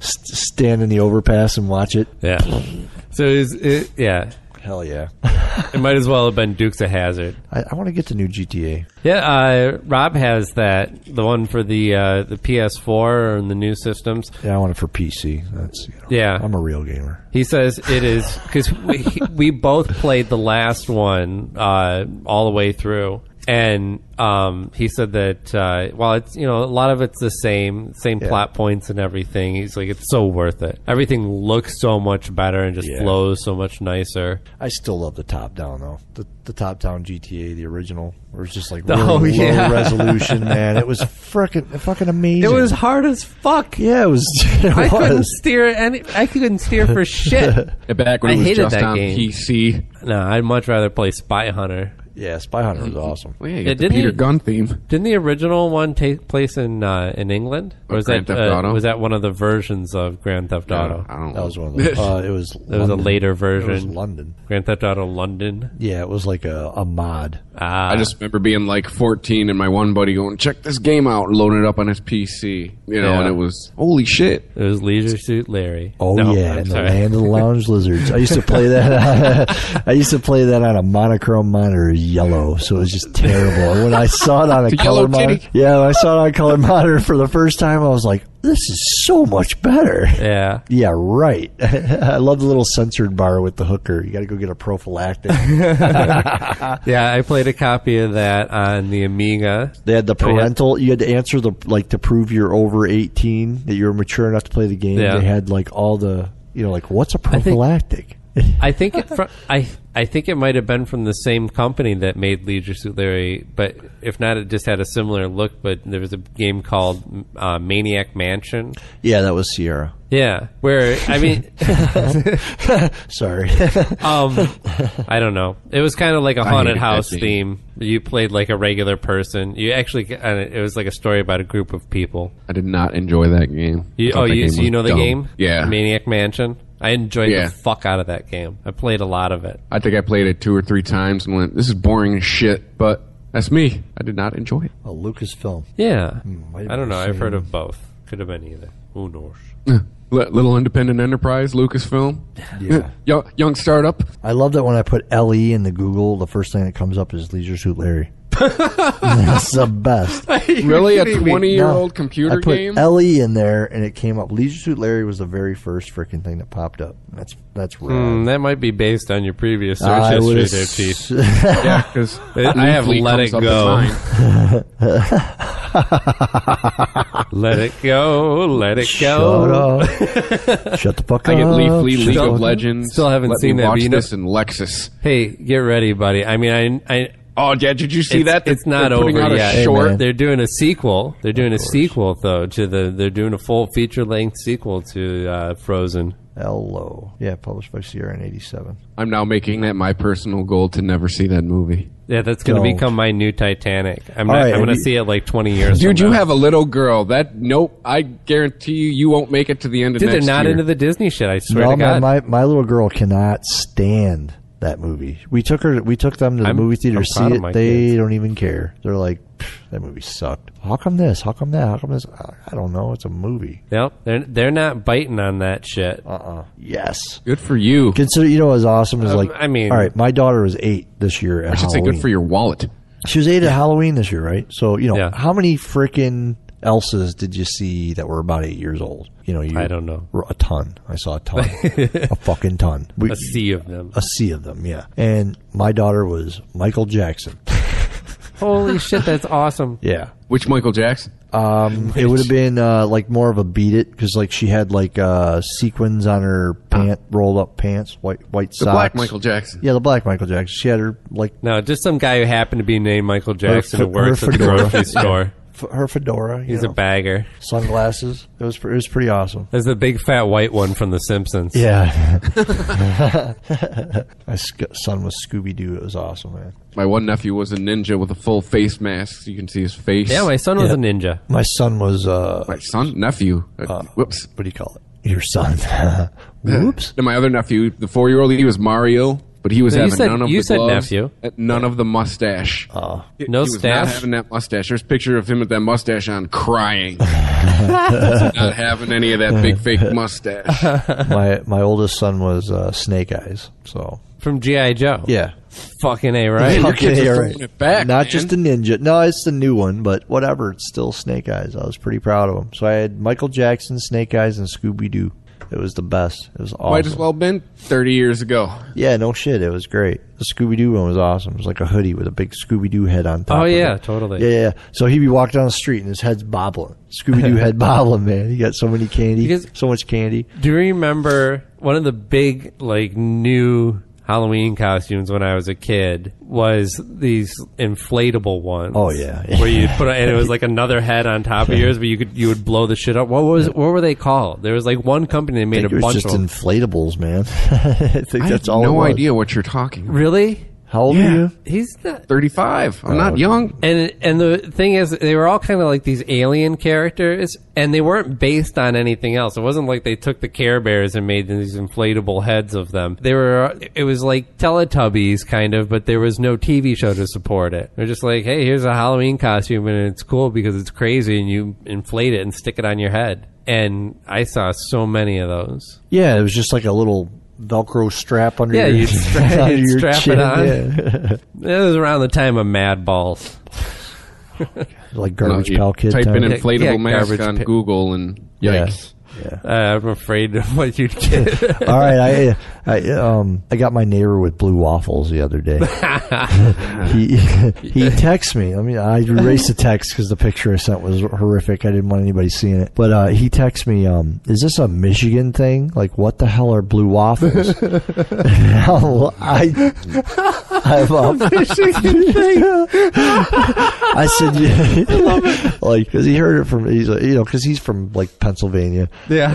Stand in the overpass and watch it. Yeah. So it, was, it yeah. Hell yeah. It might as well have been Dukes of Hazzard. I, I want to get the new G T A. Yeah, uh, Rob has that, the one for the uh, the P S four and the new systems. Yeah, I want it for P C. That's you know, Yeah. I'm a real gamer. He says it is because we we both played the last one uh, all the way through, and um, he said that uh, while it's you know a lot of it's the same same Yeah. plot points and everything, he's like it's so worth it. Everything looks so much better and just Yeah. flows so much nicer. I still love the top down though. The the top down G T A, the original, where it's just like Oh, really low yeah. resolution, man. It was frickin' fucking amazing. It was hard as fuck. Yeah, it was. It I couldn't was. steer any. I couldn't steer for shit. Back when I it was hated just that on game. P C. No, I'd much rather play Spy Hunter. Yeah, Spy Hunter was awesome. Well, yeah, you Yeah, got the didn't Peter he- Gunn theme. Didn't the original one take place in uh, in England, or What, was Grand that Theft uh, Auto? was that one of the versions of Grand Theft Auto? I don't know. That was one of the. Uh, it was. It was a later It was version. London. Grand Theft Auto London. Yeah, it was like a, a mod. Ah, I just remember being like fourteen and my one buddy going, check this game out, and loading it up on his P C. You know, Yeah. and it was, holy shit. it was Leisure Suit Larry. Oh No, yeah, I'm in the sorry. land of the lounge lizards. I used to play that. I used to play that on a monochrome monitor, yellow. So it was just terrible. And when I saw it on a The color yellow monitor, titty. yeah, when I saw it on a color monitor for the first time, I was like, "This is so much better." Yeah, Yeah, right. I love the little censored bar with the hooker. You got to go get a prophylactic. yeah. I played a copy of that on the Amiga. They had the Oh, yeah. parental. You had to answer the like to prove you're over eighteen, that you're mature enough to play the game. Yeah. They had like all the you know like what's a think- prophylactic? I think it fr- I I think it might have been from the same company that made Leisure Suit Larry, but if not, it just had a similar look. But there was a game called uh, Maniac Mansion. Yeah, that was Sierra. Yeah, where I mean, Sorry. um, I don't know. It was kind of like a haunted hated that house game. theme. You played like a regular person. You actually, uh, it was like a story about a group of people. I did not enjoy that game. You, I thought oh, that you game so was you know the dumb. game? Yeah. Maniac Mansion. I enjoyed Yeah. the fuck out of that game. I played a lot of it. I think I played it two or three times and went, this is boring as shit, but that's me. I did not enjoy it. A Lucasfilm. Yeah, might have I don't been know. the I've heard same. of both. Could have been either. Who knows? Li- Little independent enterprise, Lucasfilm. Yeah. young, young startup. I love that when I put L E in the Google, the first thing that comes up is Leisure Suit Larry. That's the best. Really? A twenty-year-old No, computer I put game? L E in there, and it came up. Leisure Suit Larry was the very first freaking thing that popped up. That's that's rad. Mm, that might be based on your previous search I history would've there, s- Chief. Yeah, because I have Let It Go. Let it go, let it Shut go. up. Shut the fuck I up. get Leafly, Shut League the of fuck Legends. Still haven't Let seen me that, but Watch you know- this in Lexus. Hey, get ready, buddy. I mean, I, I Oh, yeah, did you see it's, that? It's not They're putting over out a yet. Hey, short. man. They're doing a sequel. They're doing a sequel though to the. They're doing a full feature length sequel to uh, Frozen. Hello. Yeah, published by Sierra in eighty-seven. I'm now making that my personal goal to never see that movie. Yeah, that's going to Don't. become my new Titanic. I'm, All not, right, I'm going to have you- see it like twenty years. Dude, from you now. have a little girl. That nope. I guarantee you, you won't make it to the end of Dude, they're next not year. into the Disney shit. I swear No, to God. man, my, my little girl cannot stand that movie. We took her. We took them to the I'm- movie theater I'm to see proud of it. my They kids. don't even care. They're like, that movie sucked. How come this? How come that? How come this? I don't know. It's a movie. Yep, they're they're not biting on that shit. Uh uh Yes. Good for you. Consider, you know what's awesome is Um, like, I mean- all right, my daughter was eight this year at I should say Halloween. good for your wallet. She was eight at Halloween this year, right? So, you know, Yeah. how many freaking Elsas did you see that were about eight years old? You know, you, I don't know. A ton. I saw a ton. A fucking ton. We, A sea of them. a sea of them, yeah. And my daughter was Michael Jackson. Holy shit, that's awesome. Yeah. Which Michael Jackson? Um, it would have been uh, like more of a beat it because like she had like uh, sequins on her pant, rolled up pants, white white The socks. black Michael Jackson. Yeah, the black Michael Jackson. She had her like No, just some guy who happened to be named Michael Jackson Her- who works her at the fedora. grocery store. f- her fedora. You He's know, a bagger. sunglasses. It was pre- it was pretty awesome. There's the big fat white one from The Simpsons. Yeah. My sc- son was Scooby Doo. It was awesome, man. My one nephew was a ninja with a full face mask, so you can see his face. Yeah, my son was Yeah. a ninja. My son was uh, My son, nephew. Uh, whoops. what do you call it? Your son. Whoops. And my other nephew, the four-year-old, he was Mario, but he was No, you having said- none of you the said gloves, nephew. uh, none of the mustache. Oh. He- No he was stash? not having that mustache. There's a picture of him with that mustache on, crying. Not having any of that big fake mustache. my my oldest son was uh, Snake Eyes. So From G I. Joe. yeah. Fucking A, right? Your Okay, kids are all throwing right. it back, Not man. just a ninja. No, it's the new one, but whatever. It's still Snake Eyes. I was pretty proud of him. So I had Michael Jackson, Snake Eyes, and Scooby Doo. It was the best. It was awesome. Might as well been thirty years ago. Yeah, no shit. It was great. The Scooby Doo one was awesome. It was like a hoodie with a big Scooby Doo head on top. Oh, of yeah, it. totally. Yeah, yeah, yeah. So he'd be walking down the street and his head's bobbling. Scooby Doo head bobbling, man. He got so many candy, Because- so much candy. Do you remember one of the big, like, new Halloween costumes when I was a kid was these inflatable ones? Oh, yeah. Where you put, and it was like another head on top of yours, but you could you would blow the shit up. What was what were they called? There was like one company that made It a was bunch just of them. inflatables, man. I think I that's have all. no it was. idea what you're talking about. Really? How old Yeah. are you? He's not. thirty-five. I'm Oh, not okay. young. And and the thing is, they were all kind of like these alien characters, and they weren't based on anything else. It wasn't like they took the Care Bears and made these inflatable heads of them. They were. It was like Teletubbies, kind of, but there was no T V show to support it. They're just like, hey, here's a Halloween costume, and it's cool because it's crazy, and you inflate it and stick it on your head. And I saw so many of those. Yeah, it was just like a little Velcro strap under Yeah, your, you'd strap- under you'd your strap it chin, on. yeah. It was around the time of Mad Balls. Like Garbage No, you Pail Kid Type time. in inflatable Yeah, mask garbage on pa- Google and Yeah. yikes. Yeah. Uh, I'm afraid of what you'd get. All right, I, I um I got my neighbor with blue waffles the other day. he he texts me. I mean, I erased the text because the picture I sent was horrific. I didn't want anybody seeing it. But uh, he texts me, um, "Is this a Michigan thing? Like, what the hell are blue waffles?" Now, I I'm a Michigan thing. I said, yeah. I love it. Like, because he heard it from he's like, you know because he's from like Pennsylvania. Yeah.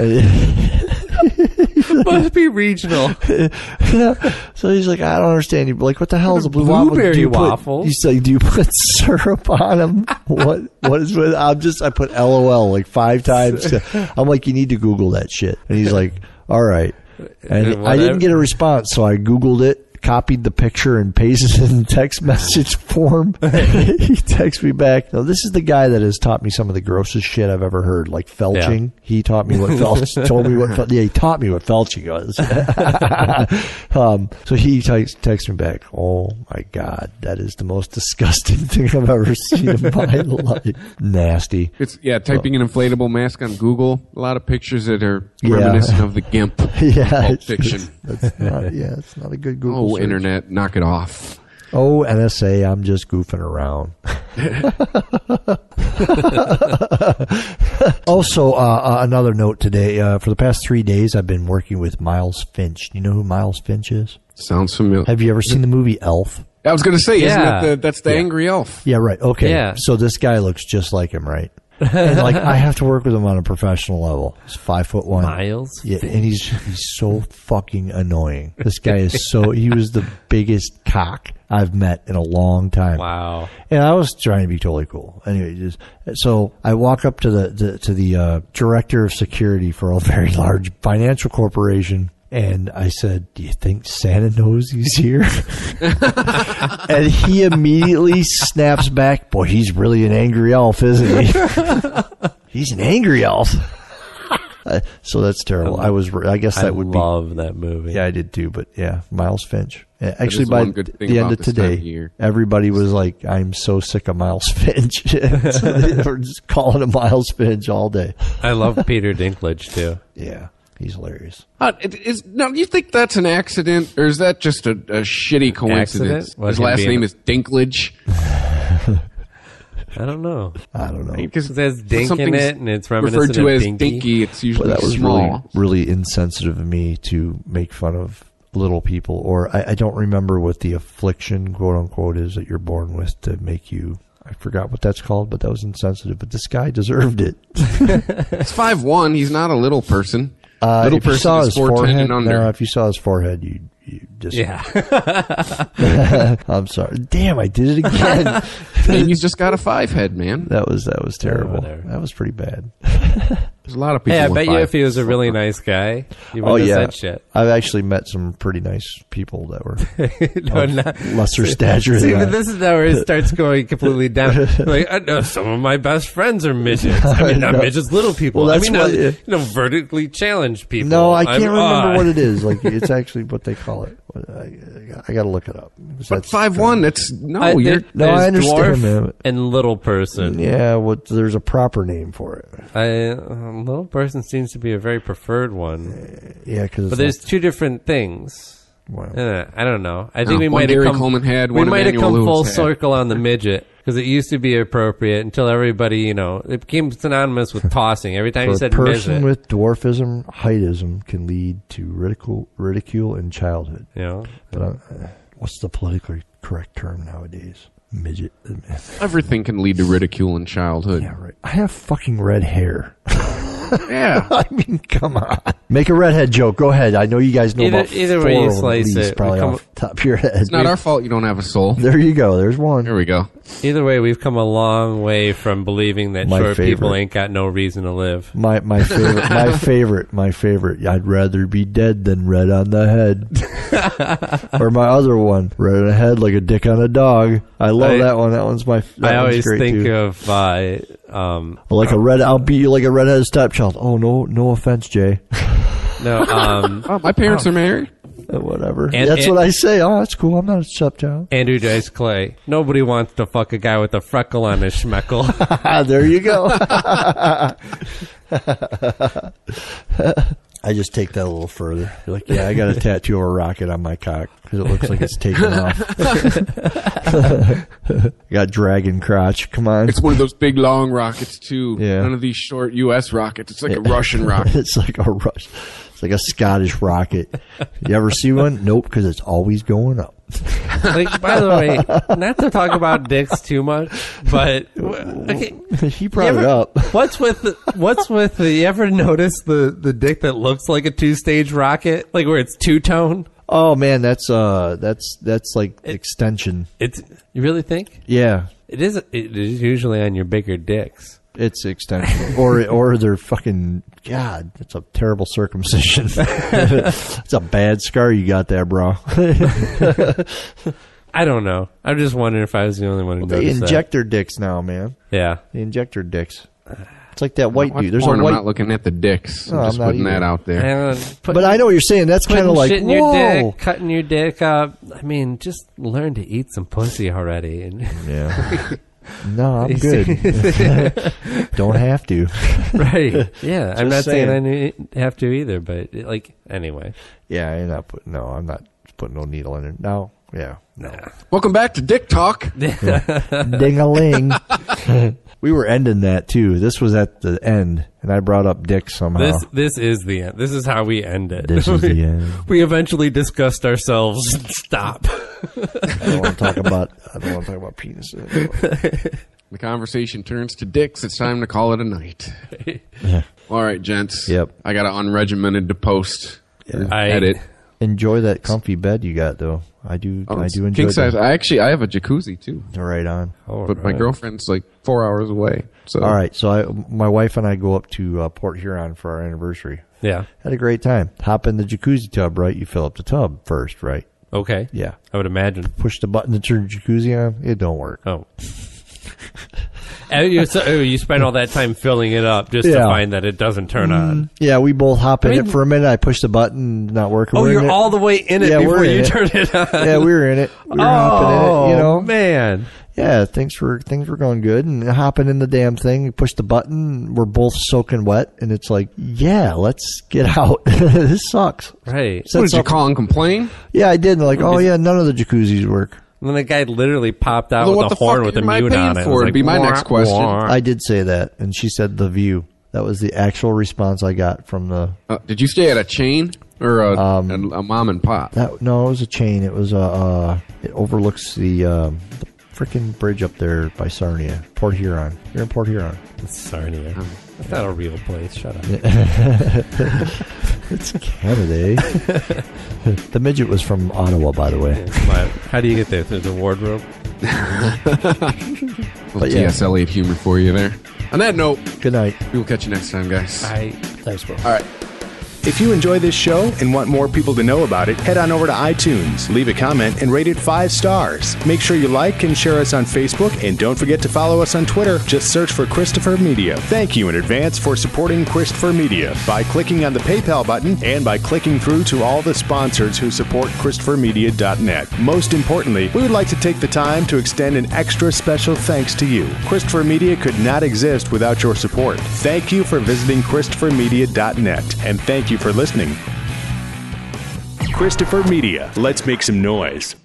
Must be regional. So he's like, I don't understand. You like, what the hell is a blue waffle? Blueberry Do you put- waffles. He's like, do you put syrup on them? What? What is with? I'm just. I put L O L like five times. I'm like, you need to Google that shit. And he's like, all right. And And I didn't whatever. get a response, so I Googled it, copied the picture, and pasted it in text message form. He texts me back. Now, this is the guy that has taught me some of the grossest shit I've ever heard, like felching. He taught me what felch, told me what, fel- yeah, he taught me what felching was. um, so he texts text me back, oh my God, that is the most disgusting thing I've ever seen in my life. Nasty. It's yeah, typing an inflatable mask on Google. A lot of pictures that are Yeah. reminiscent of the GIMP. Yeah. Pulp it's- Fiction. That's not, yeah, it's not a good Google Oh, search. internet, knock it off. Oh, N S A, I'm just goofing around. Also, uh, uh, another note today. Uh, for the past three days, I've been working with Miles Finch. Do you know who Miles Finch is? Sounds familiar. Have you ever seen the movie Elf? I was going to say, isn't Yeah. that the, that's the angry elf? Yeah, right. Okay. Yeah. So this guy looks just like him, right? And like, I have to work with him on a professional level. He's five foot one. Miles Yeah, and he's he's so fucking annoying. This guy is so. He was the biggest cock I've met in a long time. Wow. And I was trying to be totally cool. Anyway, just so I walk up to the, the to the uh, director of security for a very large financial corporation, And I said, do you think Santa knows he's here? And he immediately snaps back, boy, he's really an angry elf, isn't he? He's an angry elf. Uh, so that's terrible. I was, I guess that I would love be. that movie. Yeah, I did too, but yeah, Miles Finch. Uh, Actually, is by one good thing the about end of this time today, of year. everybody was like, I'm so sick of Miles Finch. So they were just calling him Miles Finch all day. I love Peter Dinklage too. Yeah, he's hilarious. Uh, it is, now, do you think that's an accident, or is that just a, a shitty coincidence? Accident? What, His him last being name a- is Dinklage. I don't know. I don't know. Because It says dink in it, and it's reminiscent referred to of as dinky. dinky. It's usually But that was small. really, really insensitive of me to make fun of little people. Or I, I don't remember what the affliction, quote unquote, is that you're born with to make you. I forgot what that's called, but that was insensitive. But this guy deserved it. It's five one. He's not a little person. Uh, Little if you person saw is his four ten forehead, and under. no, if you saw his forehead, you you just. Yeah. I'm sorry. Damn, I did it again. Maybe he's just got a five head, man. that was that was terrible. whatever. that was pretty bad. There's a lot of people. Hey, I with bet you five. if he was a really nice guy, you Oh wouldn't yeah, have said shit. I've actually met some pretty nice people that were No, not, lesser stature. see, than but that. this is now where it starts going completely down. Like, I know some of my best friends are midgets. I mean, not No. midgets, little people. Well, I that's mean, not, what- you know, vertically challenged people. No, I I'm can't remember odd. what it is. Like it's actually what they call it. I, I got to look it up. But That's- five one. That's no. I, you're there- No, I there's understand, dwarf man. and little person. Yeah, what? There's a proper name for it. I, um, little person seems to be a very preferred one. Yeah, because But there's two different things. Wow. Uh, I don't know. I think No, we one might have Gary come. Coleman had, we one might have Emmanuel come full Lewis had. circle on the midget because it used to be appropriate until everybody, you know, it became synonymous with tossing. Every time For you a said person midget, with dwarfism, heightism can lead to ridicule, ridicule in childhood. you know, But uh, what's the politically correct term nowadays? Midget. Everything can lead to ridicule in childhood. Yeah, right. I have fucking red hair. Yeah. I mean, come on. Make a redhead joke. Go ahead. I know you guys know Either- about either four way you of them at slice least, it, probably we come- off the top of your head. It's not our fault you don't have a soul. There you go. There's one. There we go. either way, we've come a long way from believing that My short people favorite. ain't got no reason to live. My my favorite my favorite my favorite. I'd rather be dead than red on the head. Or my other one, red on the head like a dick on a dog. I love I- that one. That one's my. That I one's always great think too. of uh, um, like a red. I'll beat you like a redheaded stepchild. Oh no, no offense, Jay. no, um, Oh, my parents are married. Uh, Whatever. And- That's and- what I say. Oh, that's cool. I'm not a stepchild. Andrew Dice Clay. Nobody wants to fuck a guy with a freckle on his schmeckle. Ah, there you go. I just take that a little further. You're like, yeah, I got a tattoo of a rocket on my cock because it looks like it's taken off. Got dragon crotch. Come on. It's one of those big long rockets too. Yeah. None of these short U S rockets. It's like a Russian rocket. It's like a rush. It's like a Scottish rocket. You ever see one? Nope, because it's always going up. Like, by the way, not to talk about dicks too much, but okay, He brought You ever- it up. what's with the, what's with the? You ever notice the the dick that looks like a two stage rocket, like where it's two tone? Oh man, that's uh, that's that's like extension. It's you really think Yeah, it is? It is usually on your bigger dicks. it's extension, or or they're fucking. God, that's a terrible circumcision. It's a bad scar you got there, bro. I don't know. I'm just wondering if I was the only one who They noticed inject their dicks now, man. that. Yeah. They inject their dicks. It's like that white Watch dude. There's porn, a white. I'm not looking at the dicks. No, I'm I'm just not putting either. that out there. And put- But I know what you're saying. That's kind putting of like shit in whoa. your dick, cutting your dick up. I mean, just learn to eat some pussy already. And Yeah. No, I'm good. Don't have to. right? Yeah, I'm not Just saying I saying. need, have to either, but like anyway. Yeah, I'm not putting. No, I'm not putting no needle in it. No. Yeah. No. Welcome back to Dick Talk. Ding a ling. We were ending that too. This was at the end, and I brought up dick somehow. This this is the end. This is how we end it. This is we, the end. we eventually discussed ourselves. Stop. I don't want to talk about. I don't want to talk about penis. The conversation turns to dicks. It's time to call it a night. Yeah. All right, gents. Yep. I got to unregimented to post. or I- edit. enjoy that comfy bed you got, though. I do. Oh, I it's do enjoy king size. that. I actually I have a jacuzzi too, Right on. Oh, but my right. girlfriend's like four hours away. So All right, so I, my wife and I go up to uh, Port Huron for our anniversary. Yeah. Had a great time. Hop in the jacuzzi tub, right? You fill up the tub first, right? Okay. Yeah. I would imagine. Push the button to turn the jacuzzi on. It don't work. Oh. And you, so, oh, you spend all that time filling it up just to Yeah. find that it doesn't turn on. Yeah, we both hop in I mean- it for a minute. I push the button, not working. Oh, We're in you're it. all the way in it Yeah, we're before in you it. turn it on. Yeah, we were in it. We were oh, hopping in it. You know, man. yeah, things were things were going good, and hopping in the damn thing. You push the button. We're both soaking wet, and it's like, yeah, let's get out. This sucks. Right. what did you up- call and complain? Yeah, I did. And like, oh yeah, none of the jacuzzis work. And then the guy literally popped out Well, with what a the horn fuck with a am I mute paying on it. for? It was It'd like, be my next wah, question. wah. I did say that, and she said the view. That was the actual response I got from the. Uh, did you stay at a chain or a, Um, a, a mom and pop? That no, it was a chain. It was a. Uh, it overlooks the, um, the freaking bridge up there by Sarnia, Port Huron. You're in Port Huron. It's Sarnia. That's not a real place. Shut up. It's Canada. Eh? The midget was from Ottawa, by the way. But how do you get there? Through the wardrobe? Well, yeah. T S Eliot humor for you there. On that note, Good night. we will catch you next time, guys. I. Thanks, bro. All right. If you enjoy this show and want more people to know about it, head on over to iTunes, leave a comment, and rate it five stars. Make sure you like and share us on Facebook, and don't forget to follow us on Twitter. Just search for Christopher Media. Thank you in advance for supporting Christopher Media by clicking on the PayPal button and by clicking through to all the sponsors who support Christopher Media dot net. Most importantly, we would like to take the time to extend an extra special thanks to you. Christopher Media could not exist without your support. Thank you for visiting Christopher Media dot net, and thank you for listening. Christopher Media. Let's make some noise.